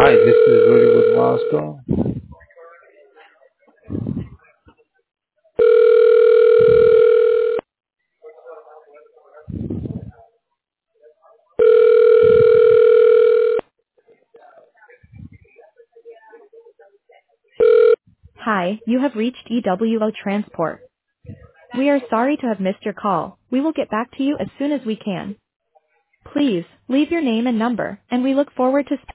Hi, this is Hollywood Milestone. Hi, you have reached EWO Transport. We are sorry to have missed your call. We will get back to you as soon as we can. Please, leave your name and number, and we look forward to